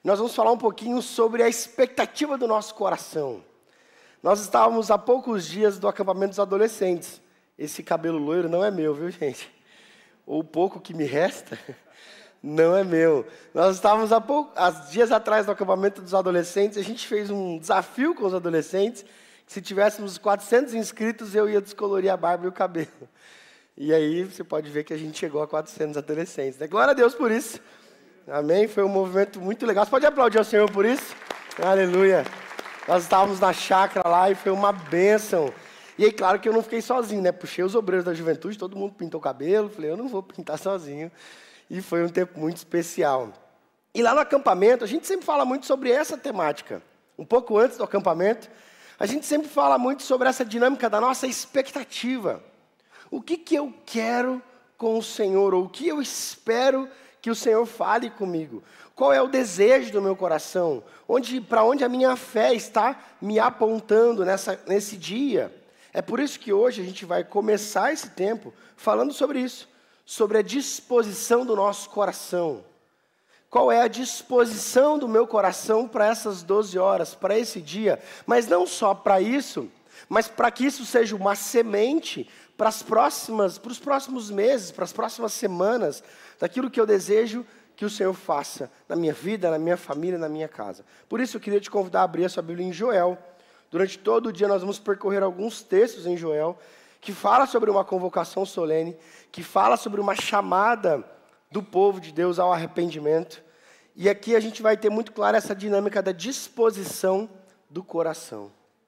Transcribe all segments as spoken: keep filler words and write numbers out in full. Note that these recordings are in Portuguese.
Nós vamos falar um pouquinho sobre a expectativa do nosso coração. Nós estávamos há poucos dias do acampamento dos adolescentes. Esse cabelo loiro não é meu, viu, gente? Ou o pouco que me resta, não é meu. Nós estávamos há, pouco, há dias atrás do acampamento dos adolescentes, a gente fez um desafio com os adolescentes, que se tivéssemos quatrocentos inscritos, eu ia descolorir a barba e o cabelo. E aí você pode ver que a gente chegou a quatrocentos adolescentes. Né? Glória a Deus por isso. Amém? Foi um movimento muito legal. Você pode aplaudir ao Senhor por isso? Aleluia. Nós estávamos na chácara lá e foi uma bênção. E aí, claro que eu não fiquei sozinho, né? Puxei os obreiros da juventude, todo mundo pintou o cabelo. Falei, eu não vou pintar sozinho. E foi um tempo muito especial. E lá no acampamento, a gente sempre fala muito sobre essa temática. Um pouco antes do acampamento, a gente sempre fala muito sobre essa dinâmica da nossa expectativa. O que, que eu quero com o Senhor? Ou o que eu espero que o Senhor fale comigo? Qual é o desejo do meu coração? Onde, para onde a minha fé está me apontando nessa, nesse dia? É por isso que hoje a gente vai começar esse tempo falando sobre isso, sobre a disposição do nosso coração. Qual é a disposição do meu coração para essas doze horas, para esse dia? Mas não só para isso, mas para que isso seja uma semente para as próximas, para os próximos meses, para as próximas semanas, daquilo que eu desejo que o Senhor faça na minha vida, na minha família, na minha casa. Por isso eu queria te convidar a abrir a sua Bíblia em Joel. Durante todo o dia nós vamos percorrer alguns textos em Joel, que fala sobre uma convocação solene, que fala sobre uma chamada do povo de Deus ao arrependimento. E aqui a gente vai ter muito clara essa dinâmica da disposição do coração.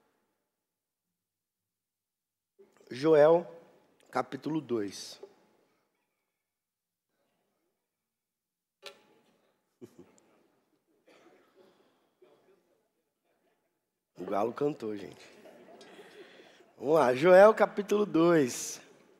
Joel, capítulo dois. O galo cantou, gente. Vamos lá, Joel capítulo dois.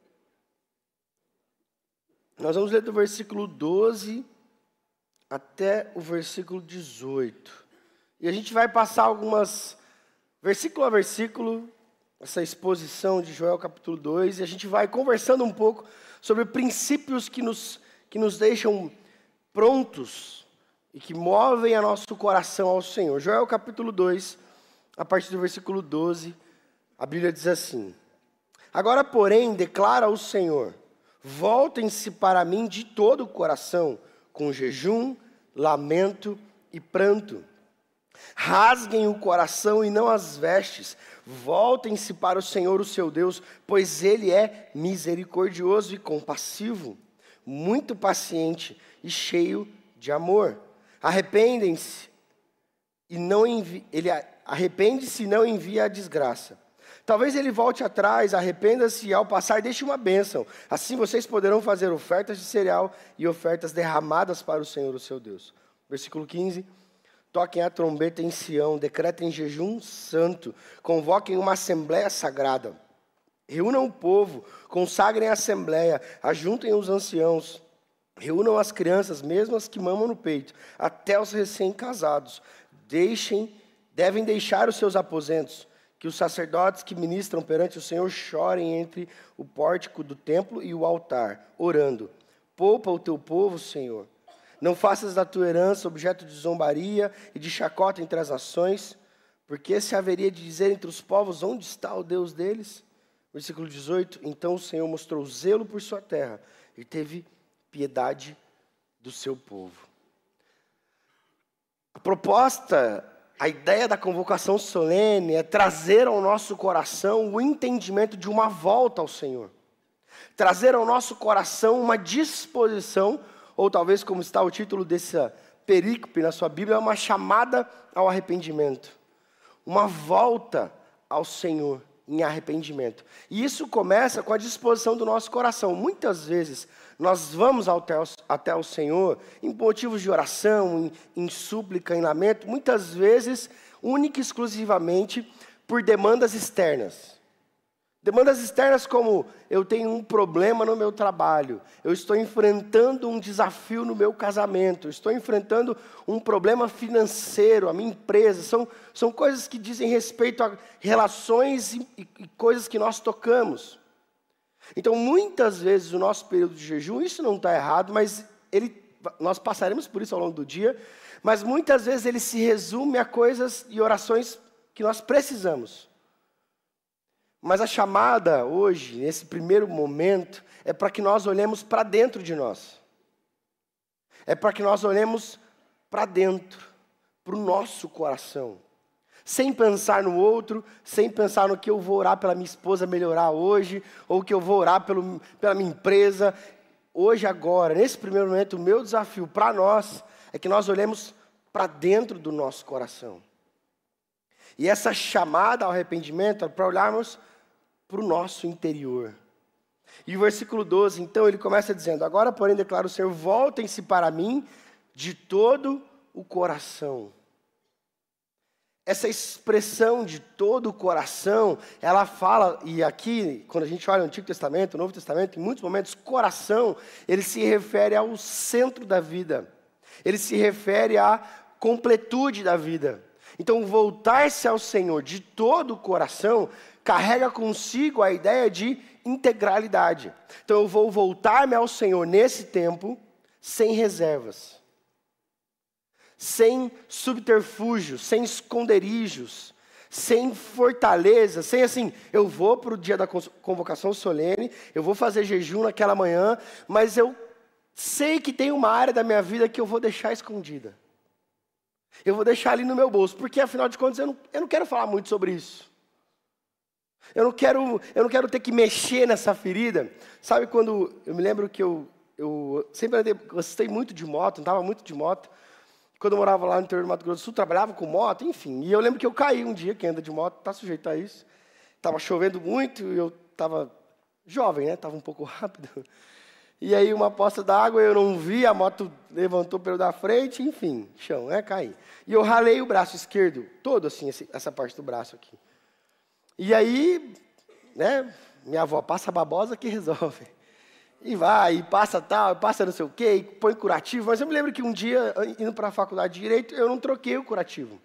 Nós vamos ler do versículo doze até o versículo dezoito. E a gente vai passar algumas, versículo a versículo, essa exposição de Joel capítulo dois, e a gente vai conversando um pouco sobre princípios que nos, que nos deixam prontos e que movem a nosso coração ao Senhor. Joel capítulo dois, a partir do versículo doze, a Bíblia diz assim: Agora, porém, declara o Senhor, voltem-se para mim de todo o coração, com jejum, lamento e pranto. Rasguem o coração e não as vestes, voltem-se para o Senhor, o seu Deus, pois Ele é misericordioso e compassivo, muito paciente e cheio de amor. Arrependem-se e não envi... Ele arrepende-se e não envia a desgraça. Talvez ele volte atrás, arrependa-se e ao passar deixe uma bênção. Assim vocês poderão fazer ofertas de cereal e ofertas derramadas para o Senhor, o seu Deus. Versículo quinze. Toquem a trombeta em Sião, decretem jejum santo, convoquem uma assembleia sagrada. Reúnam o povo, consagrem a assembleia, ajuntem os anciãos, reúnam as crianças, mesmo as que mamam no peito, até os recém-casados. Deixem, devem deixar os seus aposentos, que os sacerdotes que ministram perante o Senhor chorem entre o pórtico do templo e o altar, orando. Poupa o teu povo, Senhor. Não faças da tua herança objeto de zombaria e de chacota entre as nações, porque se haveria de dizer entre os povos, onde está o Deus deles? Versículo dezoito, então o Senhor mostrou zelo por sua terra e teve piedade do seu povo. A proposta, a ideia da convocação solene é trazer ao nosso coração o entendimento de uma volta ao Senhor. Trazer ao nosso coração uma disposição, ou talvez como está o título dessa perícope na sua Bíblia, é uma chamada ao arrependimento. Uma volta ao Senhor em arrependimento. E isso começa com a disposição do nosso coração. Muitas vezes nós vamos até o, até o Senhor em motivos de oração, em, em súplica, em lamento, muitas vezes única e exclusivamente por demandas externas. Demandas externas como, eu tenho um problema no meu trabalho, eu estou enfrentando um desafio no meu casamento, eu estou enfrentando um problema financeiro, a minha empresa, são, são coisas que dizem respeito a relações e, e, e coisas que nós tocamos. Então, muitas vezes, o nosso período de jejum, isso não está errado, mas ele nós passaremos por isso ao longo do dia, mas muitas vezes ele se resume a coisas e orações que nós precisamos. Mas a chamada hoje, nesse primeiro momento, é para que nós olhemos para dentro de nós. É para que nós olhemos para dentro, para o nosso coração. Sem pensar no outro, sem pensar no que eu vou orar pela minha esposa melhorar hoje, ou que eu vou orar pelo, pela minha empresa. Hoje, agora, nesse primeiro momento, o meu desafio para nós é que nós olhemos para dentro do nosso coração. E essa chamada ao arrependimento é para olharmos para o nosso interior. E o versículo doze, então, ele começa dizendo: agora, porém, declara o Senhor, voltem-se para mim de todo o coração. Essa expressão de todo o coração, ela fala, e aqui, quando a gente olha o Antigo Testamento, o Novo Testamento, em muitos momentos, coração, ele se refere ao centro da vida. Ele se refere à completude da vida. Então, voltar-se ao Senhor de todo o coração, carrega consigo a ideia de integralidade. Então, eu vou voltar-me ao Senhor nesse tempo, sem reservas. Sem subterfúgios, sem esconderijos, sem fortaleza, sem assim, eu vou para o dia da convocação solene, eu vou fazer jejum naquela manhã, mas eu sei que tem uma área da minha vida que eu vou deixar escondida. Eu vou deixar ali no meu bolso, porque afinal de contas eu não, eu não quero falar muito sobre isso. Eu não quero, eu não quero ter que mexer nessa ferida. Sabe quando, eu me lembro que eu, eu sempre andei, gostei muito de moto, andava muito de moto. Quando eu morava lá no interior do Mato Grosso do Sul, trabalhava com moto, enfim. E eu lembro que eu caí um dia, quem anda de moto está sujeito a isso. Estava chovendo muito e eu estava jovem, né? Estava um pouco rápido. E aí uma poça d'água, eu não vi, a moto levantou pelo da frente, enfim, chão, né? Caí. E eu ralei o braço esquerdo, todo assim, essa parte do braço aqui. E aí, né? Minha avó, passa a babosa que resolve. E vai, e passa tal, e passa não sei o quê, e põe curativo. Mas eu me lembro que um dia, indo para a faculdade de Direito, eu não troquei o curativo.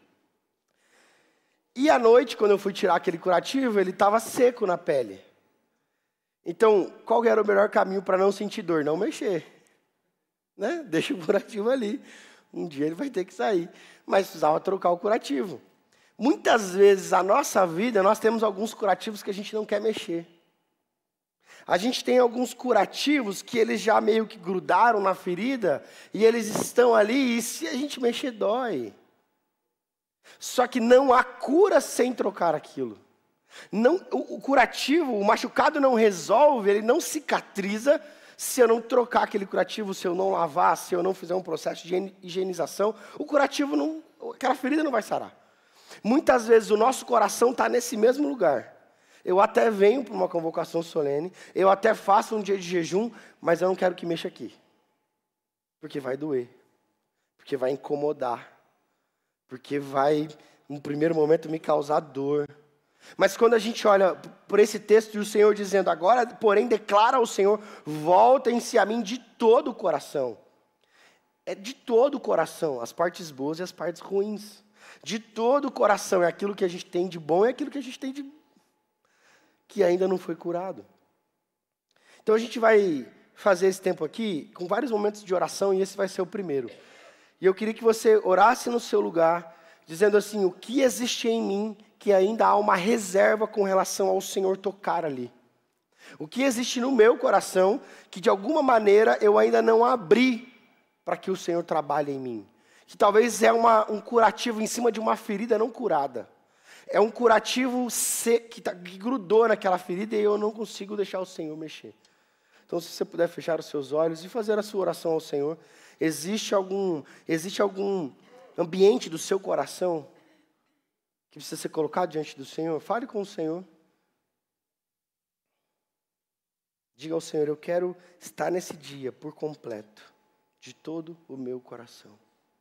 E à noite, quando eu fui tirar aquele curativo, ele estava seco na pele. Então, qual era o melhor caminho para não sentir dor? Não mexer. Né? Deixa o curativo ali. Um dia ele vai ter que sair. Mas precisava trocar o curativo. Muitas vezes, na nossa vida, nós temos alguns curativos que a gente não quer mexer. A gente tem alguns curativos que eles já meio que grudaram na ferida, e eles estão ali, e se a gente mexer, dói. Só que não há cura sem trocar aquilo. Não, o, o curativo, o machucado não resolve, ele não cicatriza, se eu não trocar aquele curativo, se eu não lavar, se eu não fizer um processo de higienização, o curativo, não, aquela ferida não vai sarar. Muitas vezes o nosso coração está nesse mesmo lugar. Eu até venho para uma convocação solene, eu até faço um dia de jejum, mas eu não quero que mexa aqui. Porque vai doer, porque vai incomodar, porque vai, no primeiro momento, me causar dor. Mas quando a gente olha por esse texto e o Senhor dizendo, agora, porém, declara ao Senhor, voltem-se a mim de todo o coração. É de todo o coração, as partes boas e as partes ruins. De todo o coração, é aquilo que a gente tem de bom e aquilo que a gente tem de que ainda não foi curado. Então a gente vai fazer esse tempo aqui com vários momentos de oração e esse vai ser o primeiro. E eu queria que você orasse no seu lugar, dizendo assim, o que existe em mim que ainda há uma reserva com relação ao Senhor tocar ali. O que existe no meu coração que de alguma maneira eu ainda não abri para que o Senhor trabalhe em mim. Que talvez é uma, um curativo em cima de uma ferida não curada. É um curativo que, tá, que grudou naquela ferida e eu não consigo deixar o Senhor mexer. Então, se você puder fechar os seus olhos e fazer a sua oração ao Senhor, existe algum, existe algum ambiente do seu coração que precisa ser colocado diante do Senhor? Fale com o Senhor. Diga ao Senhor, eu quero estar nesse dia por completo, de todo o meu coração.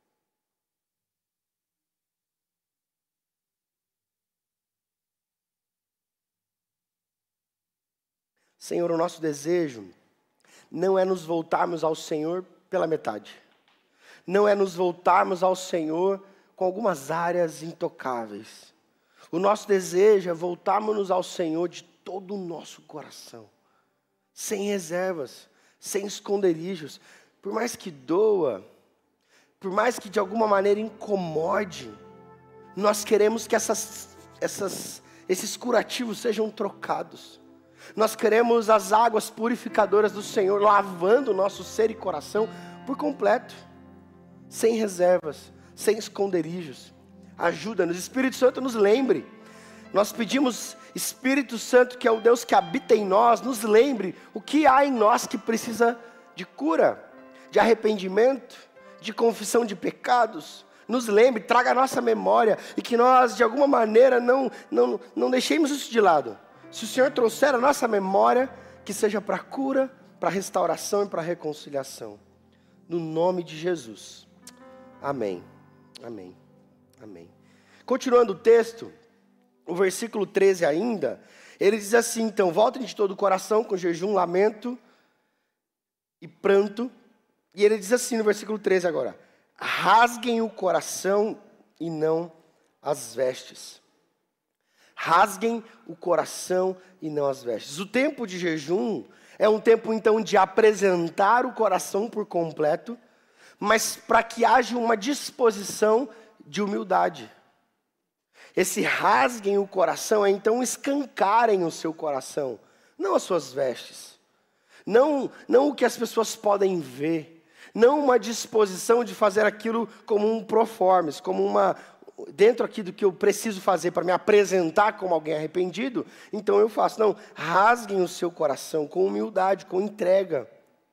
Senhor, o nosso desejo não é nos voltarmos ao Senhor pela metade. Não é nos voltarmos ao Senhor com algumas áreas intocáveis. O nosso desejo é voltarmos ao Senhor de todo o nosso coração. Sem reservas, sem esconderijos. por mais que doa, por mais que de alguma maneira incomode, nós queremos que essas, essas, esses curativos sejam trocados. Nós queremos as águas purificadoras do Senhor lavando o nosso ser e coração por completo, sem reservas, sem esconderijos. Ajuda-nos, Espírito Santo, nos lembre. Nós pedimos, Espírito Santo, que é o Deus que habita em nós, nos lembre o que há em nós que precisa de cura, de arrependimento, de confissão de pecados. Nos lembre, traga a nossa memória e que nós, de alguma maneira, não, não, não deixemos isso de lado. Se o Senhor trouxer a nossa memória, que seja para cura, para restauração e para reconciliação. No nome de Jesus. Amém. Amém. Amém. Continuando o texto, o versículo treze ainda, ele diz assim, então, voltem de todo o coração com jejum, lamento e pranto. E ele diz assim no versículo treze agora, rasguem o coração e não as vestes. Rasguem o coração e não as vestes. O tempo de jejum é um tempo então de apresentar o coração por completo, mas para que haja uma disposição de humildade. Esse rasguem o coração é então escancarem o seu coração, não as suas vestes, não, não o que as pessoas podem ver, não uma disposição de fazer aquilo como um proformes, como uma, dentro aqui do que eu preciso fazer para me apresentar como alguém arrependido, então eu faço. Não, rasguem o seu coração com humildade, com entrega,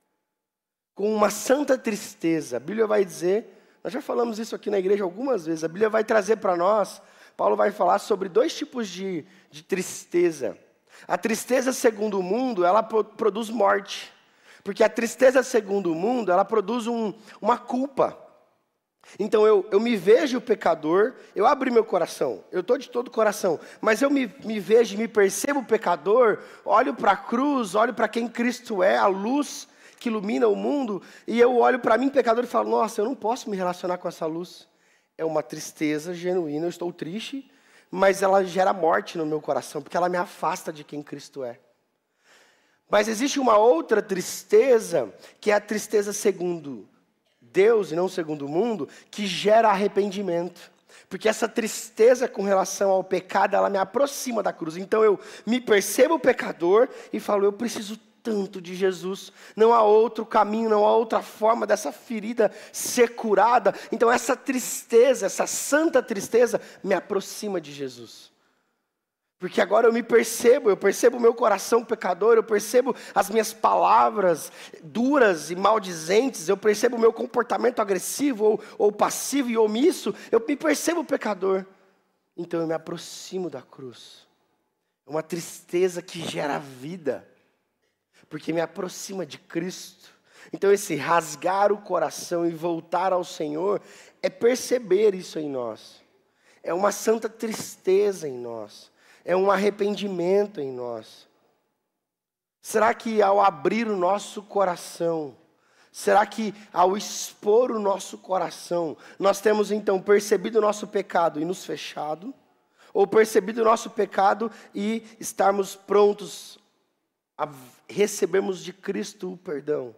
com uma santa tristeza. A Bíblia vai dizer, nós já falamos isso aqui na igreja algumas vezes, a Bíblia vai trazer para nós, Paulo vai falar sobre dois tipos de, de tristeza. A tristeza segundo o mundo, ela produz morte. Porque a tristeza segundo o mundo, ela produz um, uma culpa. Então eu, eu me vejo pecador, eu abro meu coração, eu estou de todo o coração, mas eu me, me vejo, me percebo pecador, olho para a cruz, olho para quem Cristo é, a luz que ilumina o mundo, e eu olho para mim pecador e falo, nossa, eu não posso me relacionar com essa luz. É uma tristeza genuína, eu estou triste, mas ela gera morte no meu coração, porque ela me afasta de quem Cristo é. Mas existe uma outra tristeza, que é a tristeza segundo Deus e não segundo o mundo, que gera arrependimento. Porque essa tristeza com relação ao pecado, ela me aproxima da cruz. Então eu me percebo pecador e falo, eu preciso tanto de Jesus, não há outro caminho, não há outra forma dessa ferida ser curada. Então essa tristeza, essa santa tristeza me aproxima de Jesus. Porque agora eu me percebo, eu percebo o meu coração pecador, eu percebo as minhas palavras duras e maldizentes, eu percebo o meu comportamento agressivo ou, ou passivo e omisso, eu me percebo pecador. Então eu me aproximo da cruz. É uma tristeza que gera vida, porque me aproxima de Cristo. Então esse rasgar o coração e voltar ao Senhor é perceber isso em nós. É uma santa tristeza em nós. É um arrependimento em nós. Será que ao abrir o nosso coração, será que ao expor o nosso coração, nós temos então percebido o nosso pecado e nos fechado? Ou percebido o nosso pecado e estarmos prontos a recebermos de Cristo o perdão?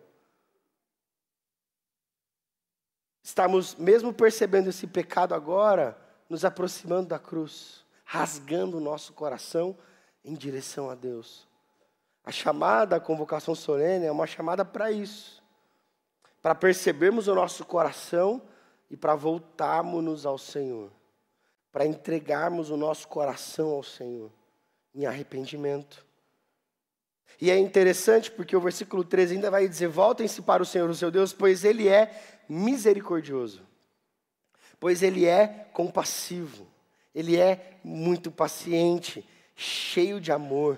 Estamos, mesmo percebendo esse pecado agora, nos aproximando da cruz, rasgando o nosso coração em direção a Deus. A chamada, a convocação solene é uma chamada para isso. Para percebermos o nosso coração e para voltarmos ao Senhor. Para entregarmos o nosso coração ao Senhor em arrependimento. E é interessante porque o versículo treze ainda vai dizer, voltem-se para o Senhor, o seu Deus, pois Ele é misericordioso. Pois Ele é compassivo. Ele é muito paciente, cheio de amor.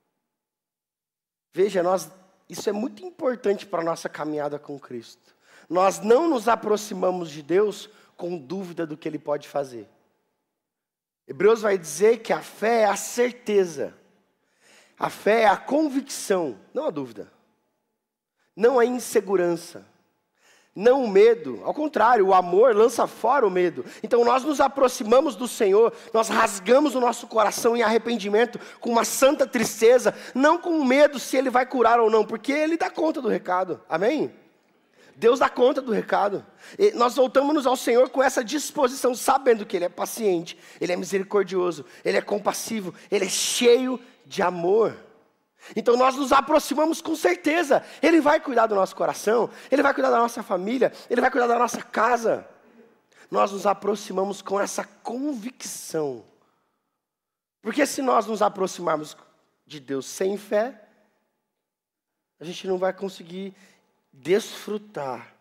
Veja, nós, isso é muito importante para a nossa caminhada com Cristo. Nós não nos aproximamos de Deus com dúvida do que Ele pode fazer. Hebreus vai dizer que a fé é a certeza. A fé é a convicção, não a dúvida. Não a insegurança. Não o medo, ao contrário, o amor lança fora o medo. Então nós nos aproximamos do Senhor, nós rasgamos o nosso coração em arrependimento, com uma santa tristeza, não com medo se Ele vai curar ou não, porque Ele dá conta do recado, amém? Deus dá conta do recado. E nós voltamos ao Senhor com essa disposição, sabendo que Ele é paciente, Ele é misericordioso, Ele é compassivo, Ele é cheio de amor. Então nós nos aproximamos com certeza. Ele vai cuidar do nosso coração, Ele vai cuidar da nossa família, Ele vai cuidar da nossa casa. Nós nos aproximamos com essa convicção. Porque se nós nos aproximarmos de Deus sem fé, a gente não vai conseguir desfrutar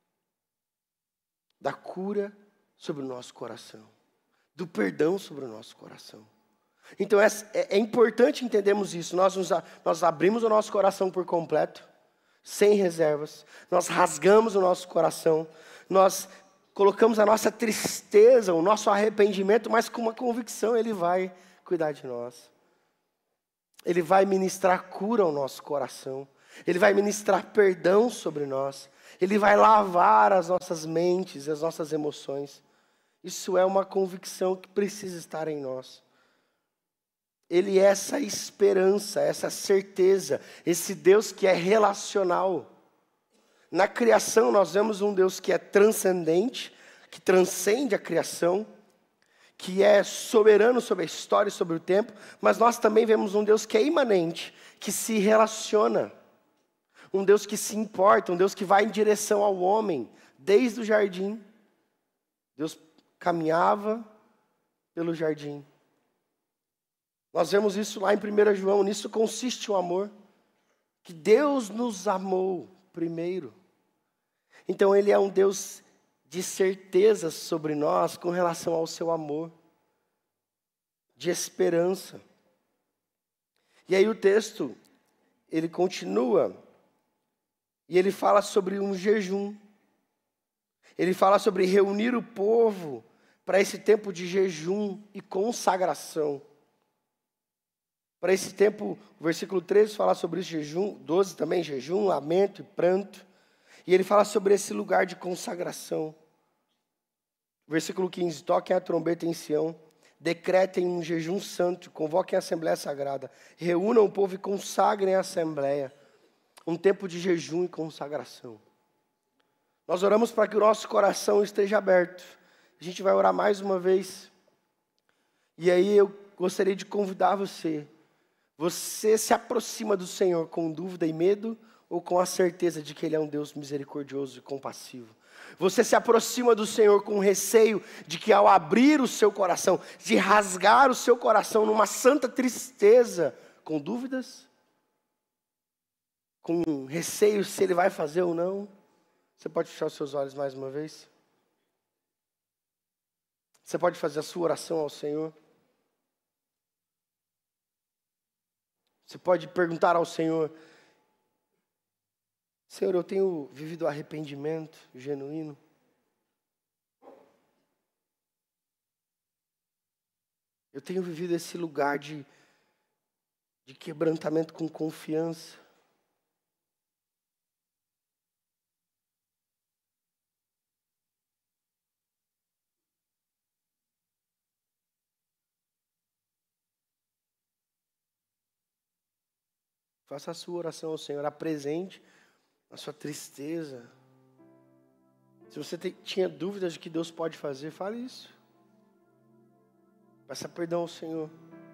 da cura sobre o nosso coração, do perdão sobre o nosso coração. Então é, é importante entendermos isso. Nós, nos, nós abrimos o nosso coração por completo, sem reservas. Nós rasgamos o nosso coração. Nós colocamos a nossa tristeza, o nosso arrependimento, mas com uma convicção: Ele vai cuidar de nós. Ele vai ministrar cura ao nosso coração. Ele vai ministrar perdão sobre nós. Ele vai lavar as nossas mentes, as nossas emoções. Isso é uma convicção que precisa estar em nós. Ele é essa esperança, essa certeza, esse Deus que é relacional. Na criação nós vemos um Deus que é transcendente, que transcende a criação, que é soberano sobre a história e sobre o tempo, mas nós também vemos um Deus que é imanente, que se relaciona. Um Deus que se importa, um Deus que vai em direção ao homem, desde o jardim. Deus caminhava pelo jardim. Nós vemos isso lá em primeiro João, nisso consiste o amor. Que Deus nos amou primeiro. Então Ele é um Deus de certeza sobre nós com relação ao seu amor. De esperança. E aí o texto, ele continua. E ele fala sobre um jejum. Ele fala sobre reunir o povo para esse tempo de jejum e consagração. Para esse tempo, o versículo treze fala sobre isso, jejum, doze também, jejum, lamento e pranto. E ele fala sobre esse lugar de consagração. Versículo quinze, toquem a trombeta em Sião, decretem um jejum santo, convoquem a Assembleia Sagrada, reúnam o povo e consagrem a Assembleia. Um tempo de jejum e consagração. Nós oramos para que o nosso coração esteja aberto. A gente vai orar mais uma vez. E aí eu gostaria de convidar você. Você se aproxima do Senhor com dúvida e medo ou com a certeza de que Ele é um Deus misericordioso e compassivo? Você se aproxima do Senhor com receio de que ao abrir o seu coração, de rasgar o seu coração numa santa tristeza, com dúvidas? Com receio se Ele vai fazer ou não? Você pode fechar os seus olhos mais uma vez? Você pode fazer a sua oração ao Senhor? Você pode perguntar ao Senhor: Senhor, eu tenho vivido arrependimento genuíno? Eu tenho vivido esse lugar de, de quebrantamento com confiança? Faça a sua oração ao Senhor, apresente a sua tristeza. Se você te, tinha dúvidas de que Deus pode fazer, fale isso. Peça perdão ao Senhor.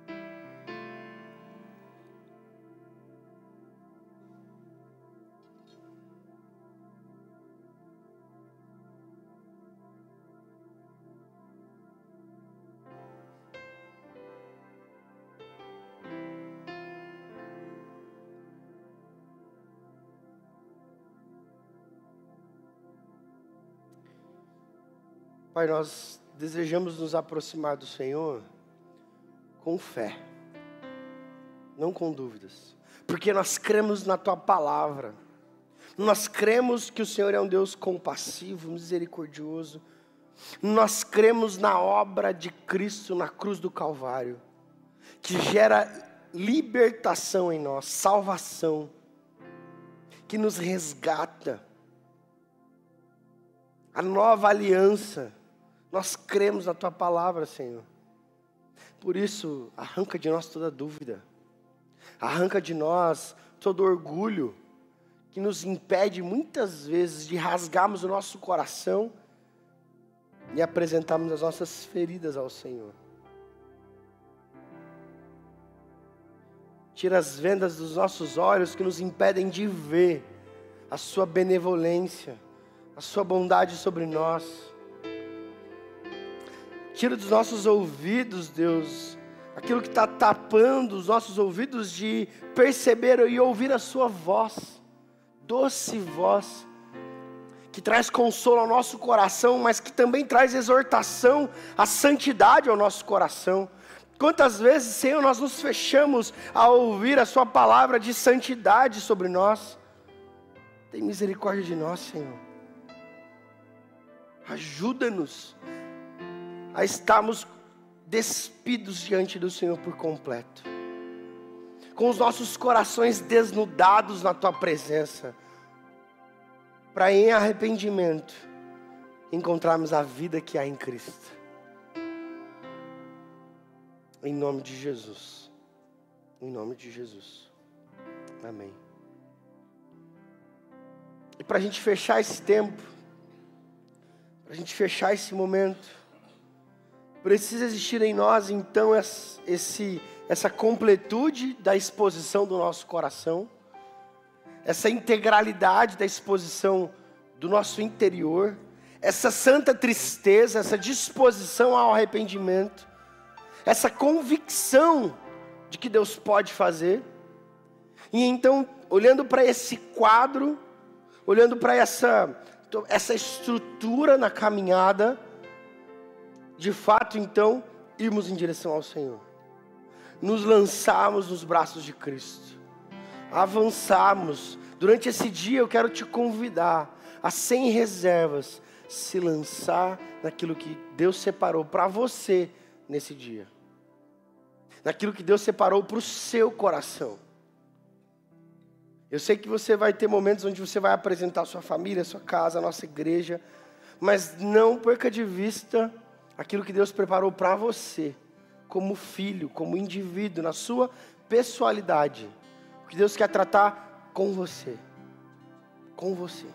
Pai, nós desejamos nos aproximar do Senhor com fé, não com dúvidas, porque nós cremos na Tua palavra, nós cremos que o Senhor é um Deus compassivo, misericordioso, nós cremos na obra de Cristo na cruz do Calvário, que gera libertação em nós, salvação, que nos resgata, a nova aliança. Nós cremos na Tua palavra, Senhor. Por isso, arranca de nós toda dúvida. Arranca de nós todo orgulho que nos impede muitas vezes de rasgarmos o nosso coração e apresentarmos as nossas feridas ao Senhor. Tira as vendas dos nossos olhos que nos impedem de ver a sua benevolência, a sua bondade sobre nós. Tira dos nossos ouvidos, Deus, aquilo que está tapando os nossos ouvidos de perceber e ouvir a sua voz, doce voz, que traz consolo ao nosso coração, mas que também traz exortação à santidade ao nosso coração. Quantas vezes, Senhor, nós nos fechamos a ouvir a sua palavra de santidade sobre nós? Tem misericórdia de nós, Senhor. Ajuda-nos a estarmos despidos diante do Senhor por completo, com os nossos corações desnudados na tua presença, para em arrependimento encontrarmos a vida que há em Cristo. Em nome de Jesus. Em nome de Jesus. Amém. E para a gente fechar esse tempo, para a gente fechar esse momento, precisa existir em nós então esse, essa completude da exposição do nosso coração, essa integralidade da exposição do nosso interior, essa santa tristeza, essa disposição ao arrependimento, essa convicção de que Deus pode fazer. E então, olhando para esse quadro, olhando para essa, essa estrutura na caminhada, de fato, então, irmos em direção ao Senhor, nos lançarmos nos braços de Cristo, avançarmos. Durante esse dia eu quero te convidar a, sem reservas, se lançar naquilo que Deus separou para você nesse dia, naquilo que Deus separou para o seu coração. Eu sei que você vai ter momentos onde você vai apresentar a sua família, a sua casa, a nossa igreja, mas não perca de vista aquilo que Deus preparou para você, como filho, como indivíduo, na sua pessoalidade. O que Deus quer tratar com você, com você.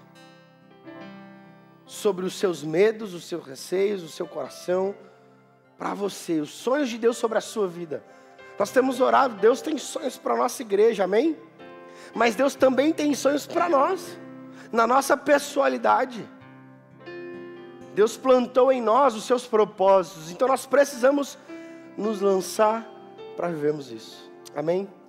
Sobre os seus medos, os seus receios, o seu coração, para você, os sonhos de Deus sobre a sua vida. Nós temos orado, Deus tem sonhos para a nossa igreja, amém? Mas Deus também tem sonhos para nós, na nossa pessoalidade. Deus plantou em nós os seus propósitos, então nós precisamos nos lançar para vivermos isso, amém?